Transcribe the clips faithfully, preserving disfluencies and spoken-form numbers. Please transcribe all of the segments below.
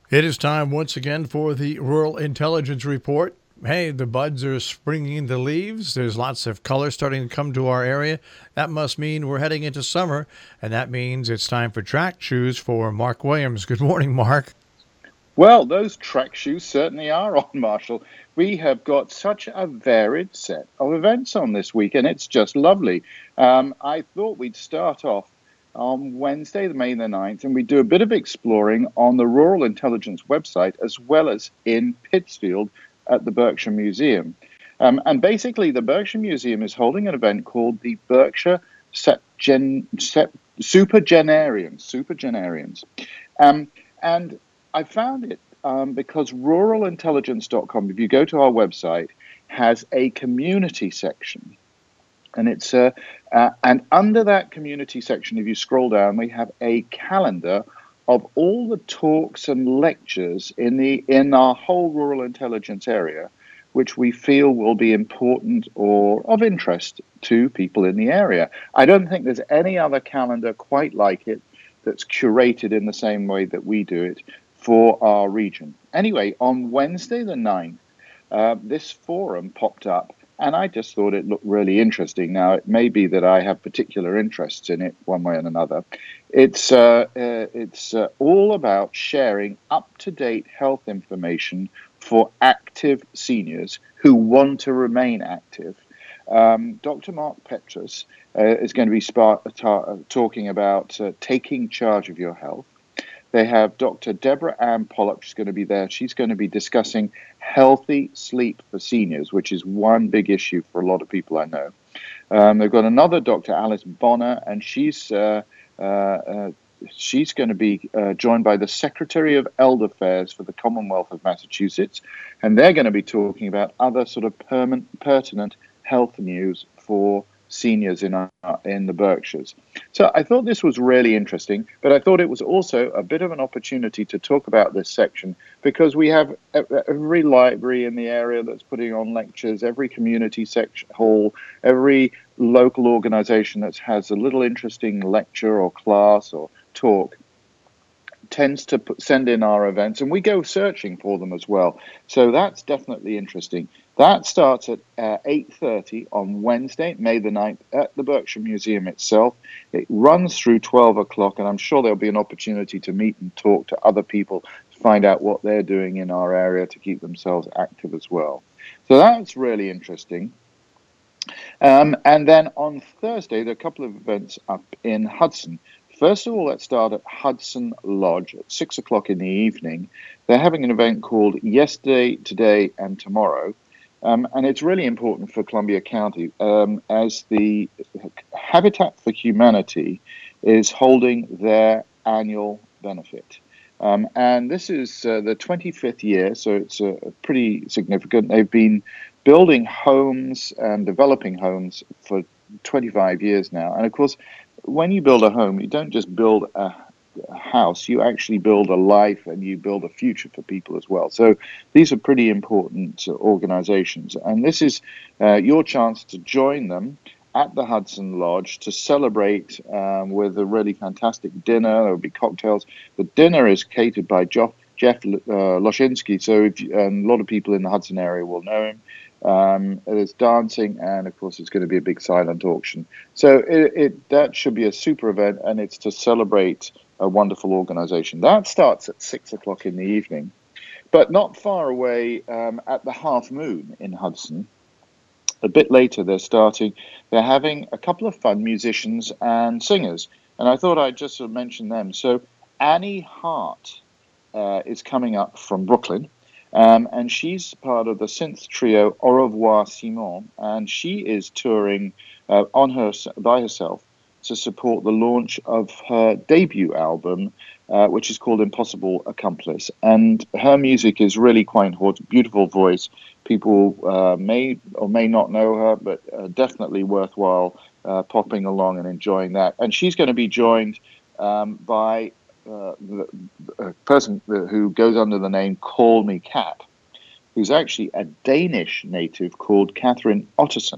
It is time once again for the Rural Intelligence Report. Hey, the buds are springing the leaves. There's lots of color starting to come to our area. That must mean we're heading into summer, and that means it's time for track shoes for Mark Williams. Good morning, Mark. Well, those track shoes certainly are on, Marshall. We have got such a varied set of events on this week, and it's just lovely. Um, I thought we'd start off on Wednesday, May the ninth, and we do a bit of exploring on the Rural Intelligence website as well as in Pittsfield at the Berkshire Museum. Um, and basically, the Berkshire Museum is holding an event called the Berkshire Sepgen- Sep- Supergenarians. Supergenarians. Um, and I found it um, because rural intelligence dot com, if you go to our website, has a community section. And it's uh, uh, and under that community section, if you scroll down, we have a calendar of all the talks and lectures in the in our whole rural intelligence area, which we feel will be important or of interest to people in the area. I don't think there's any other calendar quite like it that's curated in the same way that we do it for our region. Anyway, on Wednesday the ninth, uh, this forum popped up, and I just thought it looked really interesting. Now, it may be that I have particular interests in it one way and another. It's, uh, uh, it's uh, all about sharing up-to-date health information for active seniors who want to remain active. Um, Doctor Mark Petrus uh, is going to be spark, ta- talking about uh, taking charge of your health. They have Doctor Deborah Ann Pollock. She's going to be there. She's going to be discussing healthy sleep for seniors, which is one big issue for a lot of people I know. Um, they've got another Doctor Alice Bonner, and she's uh, uh, uh, she's going to be uh, joined by the Secretary of Elder Affairs for the Commonwealth of Massachusetts, and they're going to be talking about other sort of permanent, pertinent health news for seniors in our, in the Berkshires. So I thought this was really interesting, but I thought it was also a bit of an opportunity to talk about this section because we have every library in the area that's putting on lectures, every community section hall, every local organization that has a little interesting lecture or class or talk tends to put, send in our events, and we go searching for them as well. So that's definitely interesting. That starts at uh, eight thirty on Wednesday, May the ninth, at the Berkshire Museum itself. It runs through twelve o'clock, and I'm sure there'll be an opportunity to meet and talk to other people to find out what they're doing in our area to keep themselves active as well. So that's really interesting. Um, and then on Thursday, there are a couple of events up in Hudson. First of all, let's start at Hudson Lodge at six o'clock in the evening. They're having an event called Yesterday, Today, and Tomorrow. Um, and it's really important for Columbia County um, as the Habitat for Humanity is holding their annual benefit. Um, and this is uh, the twenty-fifth year, so it's uh, pretty significant. They've been building homes and developing homes for twenty-five years now. And of course, when you build a home, you don't just build a, a house, you actually build a life and you build a future for people as well. So these are pretty important uh, organizations. And this is uh, your chance to join them at the Hudson Lodge to celebrate um, with a really fantastic dinner. There will be cocktails. The dinner is catered by Jeff, Jeff uh, Loshinsky, so if you, and a lot of people in the Hudson area will know him. Um, there's dancing, and of course, it's going to be a big silent auction. So it, it that should be a super event, and it's to celebrate a wonderful organization. That starts at six o'clock in the evening, but not far away um, at the Half Moon in Hudson. A bit later, they're starting. They're having a couple of fun musicians and singers, and I thought I'd just sort of mention them. So Annie Hart uh, is coming up from Brooklyn. Um, and she's part of the synth trio Au revoir Simon, and she is touring uh, on her by herself to support the launch of her debut album, uh, which is called Impossible Accomplice. And her music is really quite important, beautiful voice. People uh, may or may not know her, but uh, definitely worthwhile uh, popping along and enjoying that. And she's going to be joined um, by Uh, the, a person who goes under the name Call Me Cat, who's actually a Danish native called Catherine Otterson.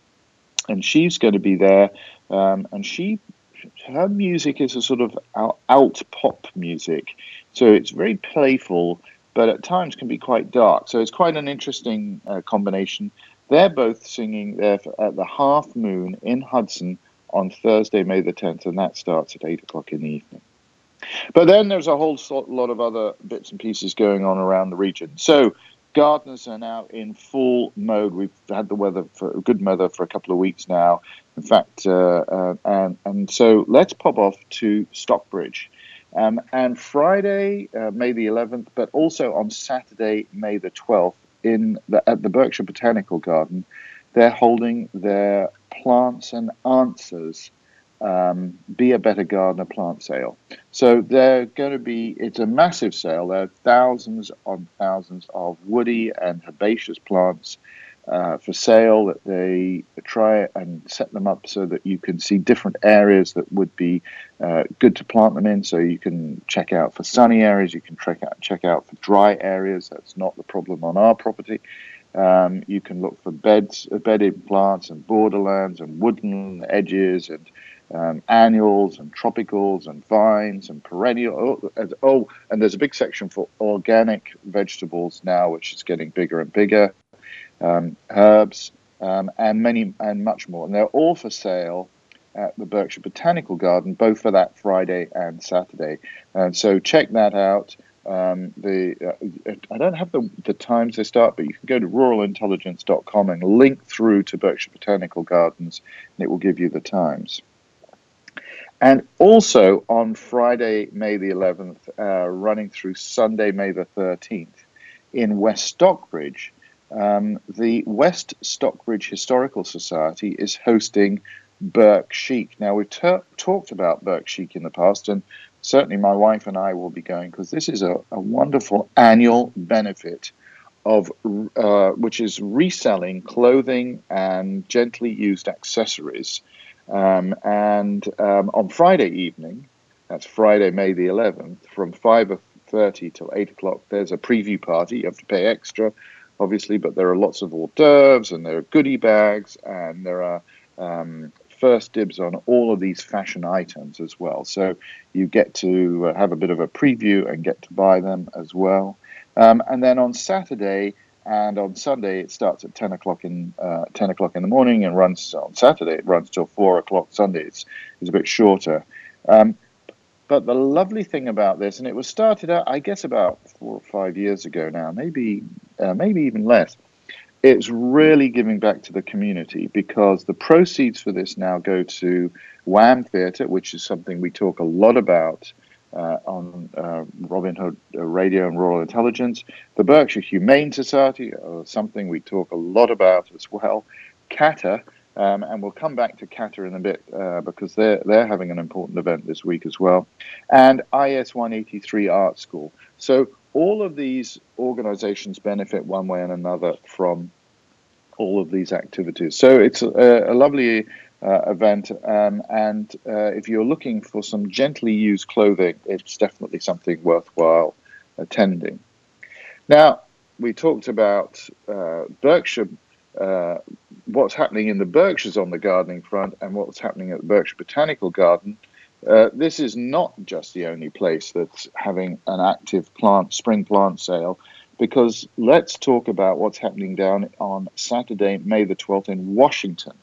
And she's going to be there, um, and she, her music is a sort of alt pop music. So it's very playful, but at times can be quite dark. So it's quite an interesting uh, combination. They're both singing there at the Half Moon in Hudson on Thursday, May the tenth, and that starts at eight o'clock in the evening. But then there's a whole lot of other bits and pieces going on around the region. So gardeners are now in full mode. We've had the weather for good weather for a couple of weeks now. In fact, uh, uh, and and so let's pop off to Stockbridge. Um, and Friday, uh, May the eleventh, but also on Saturday, May the twelfth, in the, at the Berkshire Botanical Garden, they're holding their Plants and Answers um, Be a Better Gardener plant sale. So they're going to be, it's a massive sale. There are thousands on thousands of woody and herbaceous plants Uh, for sale, that they try and set them up so that you can see different areas that would be uh, good to plant them in. So you can check out for sunny areas, you can check out check out for dry areas. That's not the problem on our property. Um, you can look for beds, bedded plants and borderlands and woodland edges and um, annuals and tropicals and vines and perennial. Oh, and, oh, and there's a big section for organic vegetables now, which is getting bigger and bigger. Um, herbs, um, and many and much more. And they're all for sale at the Berkshire Botanical Garden, both for that Friday and Saturday. And so check that out. Um, the uh, I don't have the, the times they start, but you can go to rural intelligence dot com and link through to Berkshire Botanical Gardens, and it will give you the times. And also on Friday, May the eleventh, uh, running through Sunday, May the thirteenth, in West Stockbridge, Um, the West Stockbridge Historical Society is hosting Berk Chic. Now, we've ter- talked about Berk Chic in the past, and certainly my wife and I will be going, because this is a, a wonderful annual benefit of uh, which is reselling clothing and gently used accessories. Um, and um, on Friday evening, that's Friday, May the eleventh, from five thirty till eight o'clock, there's a preview party. You have to pay extra, obviously, but there are lots of hors d'oeuvres and there are goodie bags and there are um, first dibs on all of these fashion items as well. So you get to uh, have a bit of a preview and get to buy them as well. Um, and then on Saturday and on Sunday, it starts at ten o'clock in uh, ten o'clock in the morning and runs on Saturday. It runs till four o'clock. Sunday it's, it's a bit shorter. Um, But the lovely thing about this, and it was started out, I guess, about four or five years ago now, maybe uh, maybe even less, it's really giving back to the community, because the proceeds for this now go to Wham Theatre, which is something we talk a lot about uh, on uh, Robin Hood Radio and Rural Intelligence. The Berkshire Humane Society, uh, something we talk a lot about as well. CATA. Um, and we'll come back to CATA in a bit uh, because they're, they're having an important event this week as well. And I S one eighty-three Art School. So all of these organizations benefit one way and another from all of these activities. So it's a, a lovely uh, event. Um, and uh, if you're looking for some gently used clothing, it's definitely something worthwhile attending. Now, we talked about uh, Berkshire Uh, what's happening in the Berkshires on the gardening front and what's happening at the Berkshire Botanical Garden. Uh, this is not just the only place that's having an active plant spring plant sale, because let's talk about what's happening down on Saturday, May the twelfth in Washington.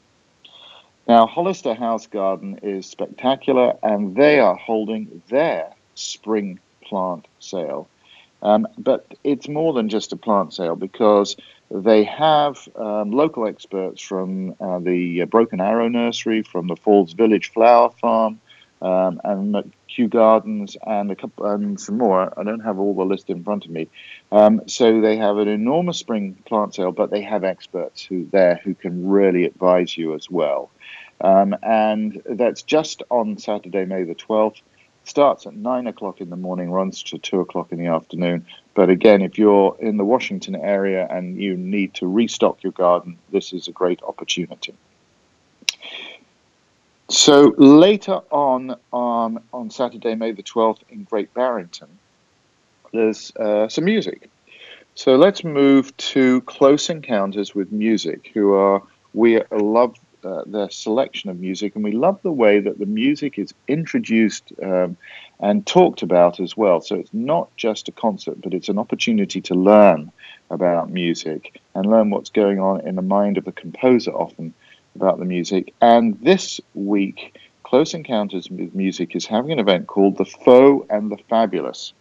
Now, Hollister House Garden is spectacular, and they are holding their spring plant sale. Um, but it's more than just a plant sale, because they have um, local experts from uh, the Broken Arrow Nursery, from the Falls Village Flower Farm, um, and Kew Gardens, and a couple and some more. I don't have all the list in front of me. Um, so they have an enormous spring plant sale, but they have experts who there who can really advise you as well. Um, and that's just on Saturday, May the twelfth. Starts at nine o'clock in the morning, runs to two o'clock in the afternoon. But again, if you're in the Washington area and you need to restock your garden, this is a great opportunity. So later on, um, on Saturday, May the twelfth, in Great Barrington, there's uh, some music. So let's move to Close Encounters with Music, who are, we love uh, their selection of music, and we love the way that the music is introduced um, and talked about as well. So it's not just a concert, but it's an opportunity to learn about music and learn what's going on in the mind of the composer often about the music. And this week, Close Encounters with Music is having an event called The Faux and the Fabulous.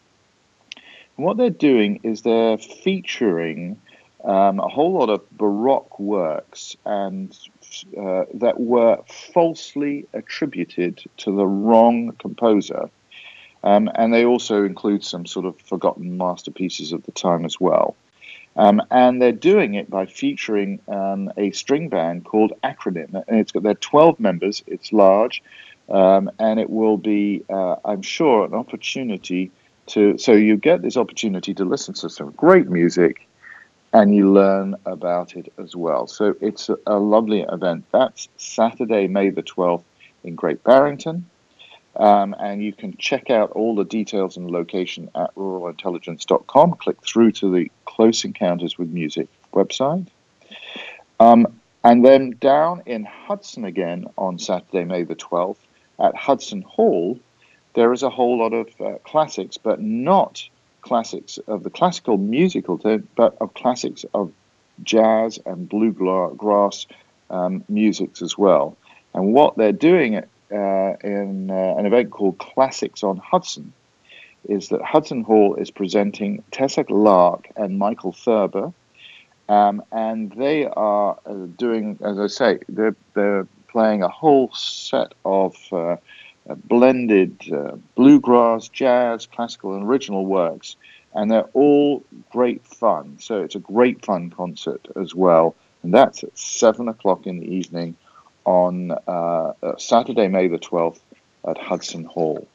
And what they're doing is they're featuring um, a whole lot of Baroque works and uh, that were falsely attributed to the wrong composer. Um, and they also include some sort of forgotten masterpieces of the time as well. Um, and they're doing it by featuring um, a string band called Acronym. And it's got their twelve members, it's large, um, and it will be, uh, I'm sure, an opportunity to, so you get this opportunity to listen to some great music and you learn about it as well. So it's a, a lovely event. That's Saturday, May the twelfth in Great Barrington. Um, and you can check out all the details and location at rural intelligence dot com. Click through to the Close Encounters with Music website. Um, and then down in Hudson again on Saturday, May the twelfth, at Hudson Hall, there is a whole lot of uh, classics, but not classics of the classical musical, but of classics of jazz and bluegrass um, musics as well. And what they're doing at Uh, in uh, an event called Classics on Hudson is that Hudson Hall is presenting Tessa Lark and Michael Thurber, um, and they are uh, doing, as I say, they're, they're playing a whole set of uh, uh, blended uh, bluegrass, jazz, classical, and original works, and they're all great fun. So it's a great fun concert as well, and that's at seven o'clock in the evening on uh, Saturday, May the twelfth at Hudson Hall.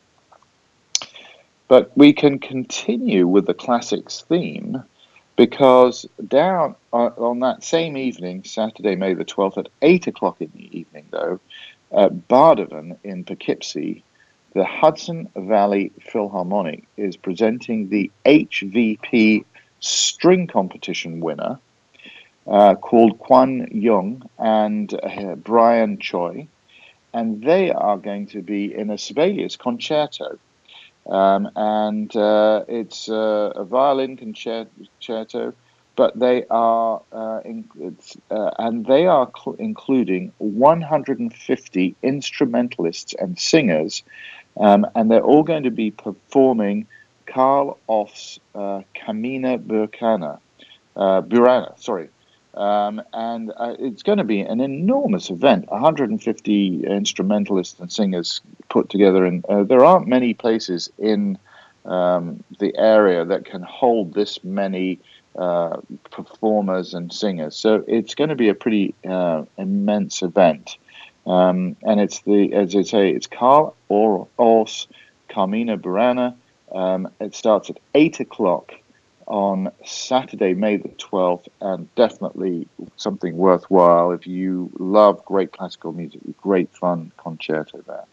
But we can continue with the classics theme because down on, on that same evening, Saturday, May the twelfth at eight o'clock in the evening, though, at Bardavon in Poughkeepsie, the Hudson Valley Philharmonic is presenting the H V P string competition winner, Uh, called Kwan Young and uh, Brian Choi, and they are going to be in a Sibelius concerto, um, and uh, it's uh, a violin concerto, but they are uh, in, it's, uh, and they are cl- including one hundred fifty instrumentalists and singers, um, and they're all going to be performing Carl Off's uh, Camina Burana, uh, Burana, sorry. Um, and uh, it's going to be an enormous event, one hundred fifty instrumentalists and singers put together. And uh, there aren't many places in um, the area that can hold this many uh, performers and singers. So it's going to be a pretty uh, immense event. Um, and it's the, as I say, it's Carl Orff's Carmina Burana. Um, it starts at eight o'clock on Saturday, May the twelfth, and definitely something worthwhile if you love great classical music. Great fun concerto there.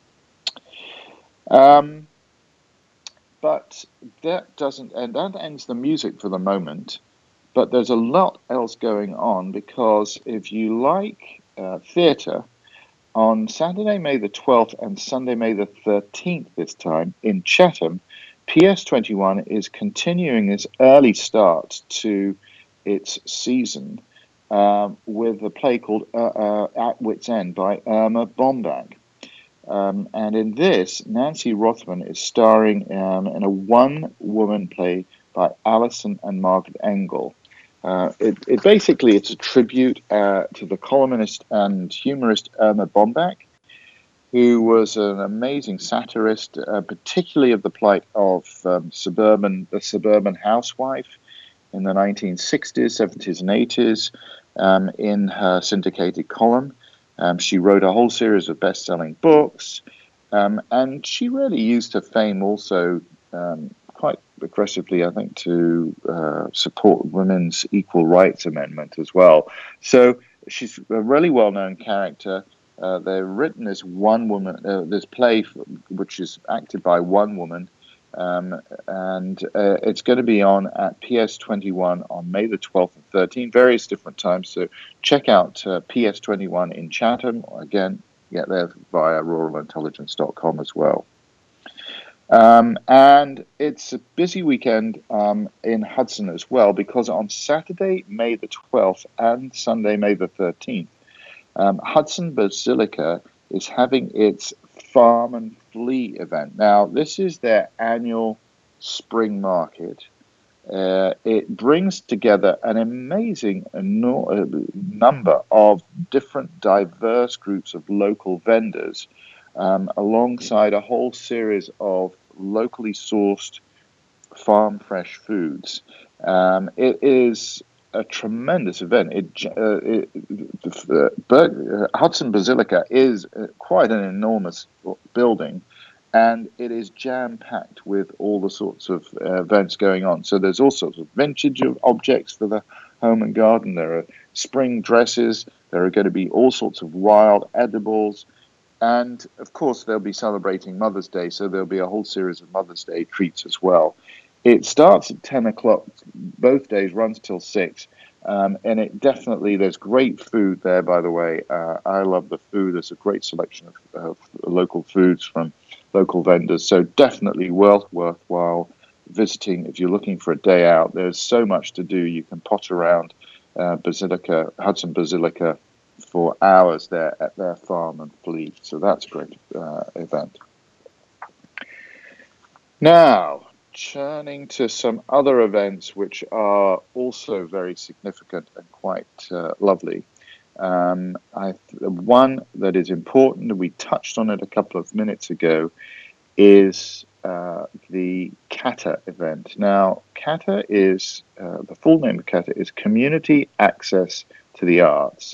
Um, but that doesn't, and that ends the music for the moment. But there's a lot else going on because if you like uh, theatre, on Saturday, May the twelfth, and Sunday, May the thirteenth, this time in Chatham, P S twenty-one is continuing this early start to its season uh, with a play called uh, uh, At Wit's End by Irma Bombach. Um, and in this, Nancy Rothman is starring um, in a one-woman play by Alison and Margaret Engel. Uh, it, it basically, it's a tribute uh, to the columnist and humorist Irma Bombach, who was an amazing satirist, uh, particularly of the plight of um, suburban, the suburban housewife in the nineteen sixties, seventies, and eighties. Um, in her syndicated column, um, she wrote a whole series of best-selling books, um, and she really used her fame also um, quite aggressively, I think, to uh, support women's equal rights amendment as well. So she's a really well-known character. Uh, they're written as one woman, uh, this play, which is acted by one woman, Um, and uh, it's going to be on at P S twenty-one on May the twelfth and thirteenth, various different times. So check out uh, P S twenty-one in Chatham. Again, get there via rural intelligence dot com as well. Um, and it's a busy weekend um, in Hudson as well, because on Saturday, May the twelfth and Sunday, May the thirteenth, um, Hudson Basilica is having its Farm and Flea event. Now, this is their annual spring market. Uh, it brings together an amazing number of different diverse groups of local vendors, um, alongside a whole series of locally sourced farm fresh foods. Um, it is a tremendous event. It, uh, it, uh, Bur- uh, Hudson Basilica is uh, quite an enormous building, and it is jam-packed with all the sorts of uh, events going on. So there's all sorts of vintage objects for the home and garden. There are spring dresses. There are going to be all sorts of wild edibles. And, of course, they'll be celebrating Mother's Day, so there'll be a whole series of Mother's Day treats as well. It starts at ten o'clock both days, runs till six, um, and it definitely, there's great food there, by the way. Uh, I love the food. There's a great selection of, of local foods from local vendors, so definitely well worthwhile visiting if you're looking for a day out. There's so much to do. You can potter around uh, Basilica, Hudson Basilica, for hours there at their Farm and Flea. So that's a great uh, event. Now, turning to some other events which are also very significant and quite uh, lovely. Um, I, one that is important, and we touched on it a couple of minutes ago, is uh, the CATA event. Now, CATA is, uh, the full name of CATA is Community Access to the Arts.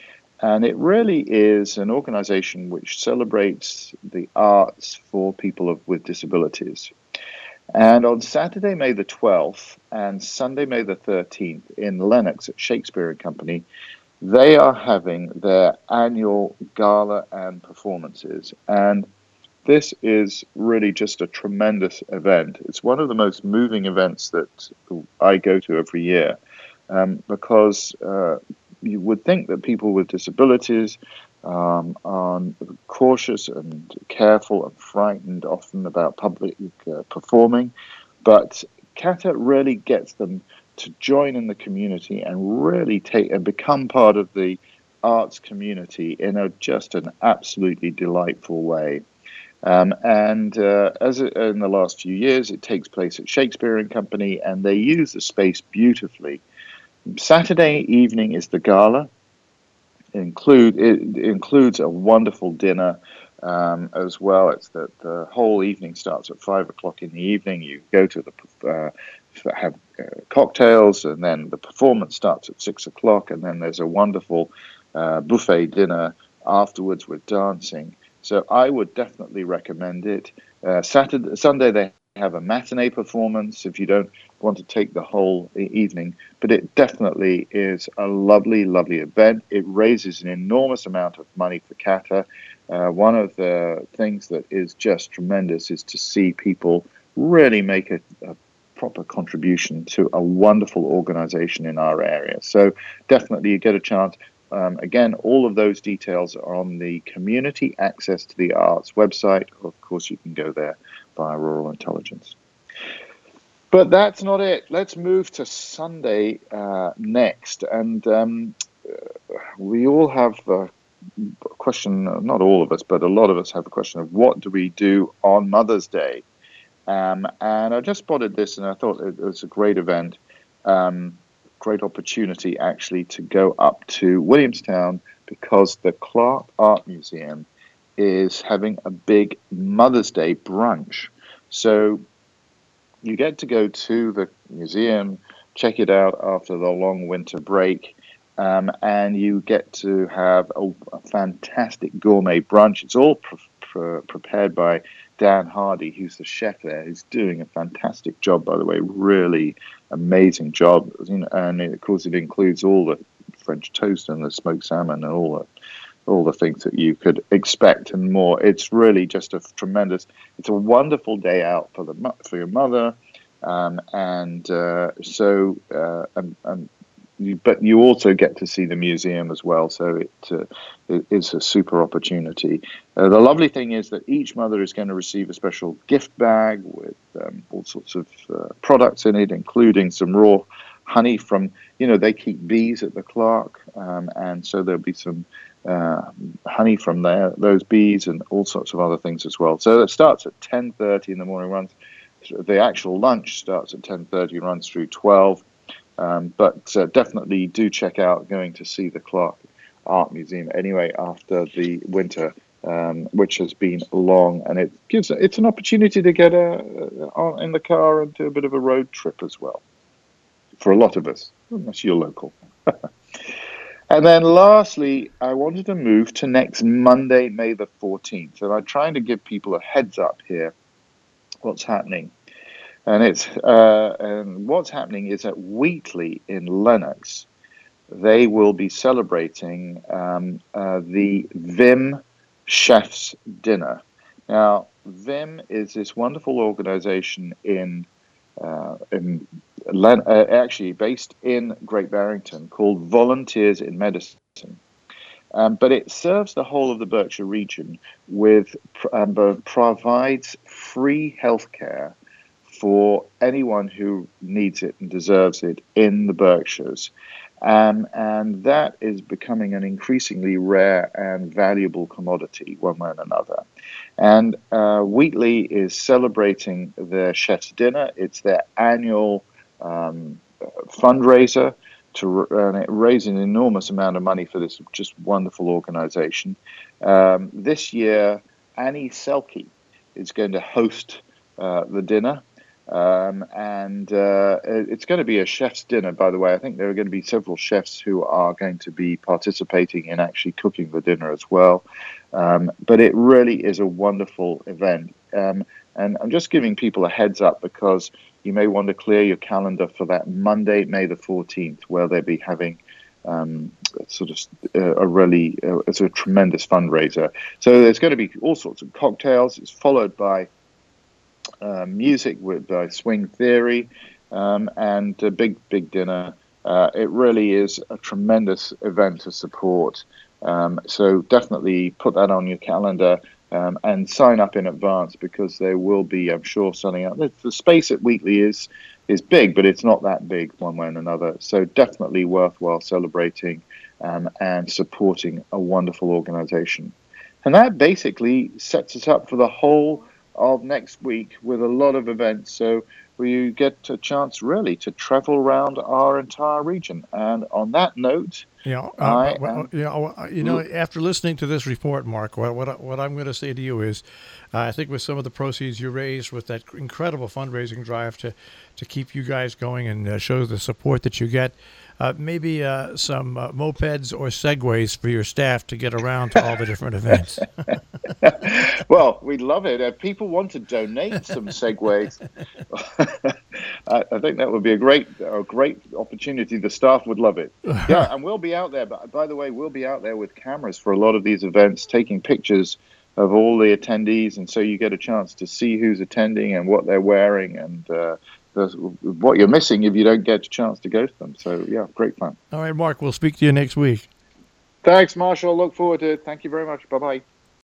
And it really is an organization which celebrates the arts for people of, with disabilities. And on Saturday, May the twelfth and Sunday, May the thirteenth in Lenox at Shakespeare and Company, they are having their annual gala and performances. And this is really just a tremendous event. It's one of the most moving events that I go to every year, um, because uh, you would think that people with disabilities um, are cautious and careful and frightened often about public uh, performing, but CATA really gets them to join in the community and really take and become part of the arts community in a just an absolutely delightful way. Um, and uh, as it, in the last few years, it takes place at Shakespeare and Company, and they use the space beautifully. Saturday evening is the gala. It, include, it includes a wonderful dinner um, as well. It's the, the whole evening starts at five o'clock in the evening. You go to the uh, have uh, cocktails, and then the performance starts at six o'clock, and then there's a wonderful uh, buffet dinner afterwards with dancing. So I would definitely recommend it. Uh, Saturday, Sunday they have a matinee performance if you don't want to take the whole evening, but it definitely is a lovely, lovely event. It raises an enormous amount of money for CATA. Uh, one of the things that is just tremendous is to see people really make a, a proper contribution to a wonderful organization in our area. So definitely you get a chance. Um, again, all of those details are on the Community Access to the Arts website. Of course, you can go there via Rural Intelligence. But that's not it. Let's move to Sunday uh, next. And um, we all have a question, not all of us, but a lot of us have a question of what do we do on Mother's Day? Um, and I just spotted this, and I thought it was a great event. Um, great opportunity actually to go up to Williamstown, because the Clark Art Museum is having a big Mother's Day brunch. So you get to go to the museum, check it out after the long winter break, um, and you get to have a, a fantastic gourmet brunch. It's all pre- pre- prepared by Dan Hardy, who's the chef there. He's doing a fantastic job, by the way, really amazing job. And of course, it includes all the French toast and the smoked salmon and all all the things that you could expect and more. It's really just a tremendous, it's a wonderful day out for the for your mother, um, and uh, so uh, and, and you, but you also get to see the museum as well. So it, uh, it is a super opportunity. Uh, the lovely thing is that each mother is going to receive a special gift bag with um, all sorts of uh, products in it, including some raw honey from, you know, they keep bees at the Clark, um, and so there'll be some uh, honey from there, those bees, and all sorts of other things as well. So it starts at ten thirty in the morning, runs, the actual lunch starts at ten thirty, runs through twelve, um, but uh, definitely do check out going to see the Clark Art Museum anyway after the winter, um, which has been long, and it gives, it's an opportunity to get a, a, in the car and do a bit of a road trip as well. For a lot of us, unless you're local. And then lastly, I wanted to move to next Monday, May the fourteenth. And I'm trying to give people a heads up here what's happening. And it's uh, and what's happening is at Wheatley in Lennox, they will be celebrating um, uh, the Vim Chef's Dinner. Now, Vim is this wonderful organization in Uh, in Len- uh, actually based in Great Barrington, called Volunteers in Medicine. Um, but it serves the whole of the Berkshire region with um, uh, provides free healthcare for anyone who needs it and deserves it in the Berkshires. Um, and that is becoming an increasingly rare and valuable commodity, one way or another. And uh, Wheatley is celebrating their chef's dinner. It's their annual um, fundraiser, to and it raises an enormous amount of money for this just wonderful organization. Um, this year, Annie Selke is going to host uh, the dinner. Um, and uh, it's going to be a chef's dinner, by the way. I think there are going to be several chefs who are going to be participating in actually cooking the dinner as well. Um, but it really is a wonderful event. Um, and I'm just giving people a heads up because you may want to clear your calendar for that Monday, May the fourteenth, where they'll be having um, sort of uh, a really, uh, it's a tremendous fundraiser. So there's going to be all sorts of cocktails. It's followed by Uh, music with uh, Swing Theory, um, and a big, big dinner. Uh, it really is a tremendous event to support. Um, so definitely put that on your calendar um, and sign up in advance, because there will be, I'm sure, selling out. The, the space at Wheatley is is big, but it's not that big one way or another. So definitely worthwhile celebrating um, and supporting a wonderful organization. And that basically sets us up for the whole of next week with a lot of events, so you get a chance really to travel around our entire region. And on that note, yeah, uh, I well, am, you know, you know, after listening to this report, Mark, what what, what I'm going to say to you is, uh, I think with some of the proceeds you raised with that incredible fundraising drive to to keep you guys going and uh, show the support that you get. Uh, maybe uh, some uh, mopeds or Segways for your staff to get around to all the different events. Well, we'd love it. If people want to donate some Segways, I, I think that would be a great, a great opportunity. The staff would love it. Yeah, and we'll be out there. But by the way, we'll be out there with cameras for a lot of these events, taking pictures of all the attendees, and so you get a chance to see who's attending and what they're wearing, and uh, what you're missing if you don't get a chance to go to them. So, yeah, great fun. All right, Mark, we'll speak to you next week. Thanks, Marshall. Look forward to it. Thank you very much. Bye-bye.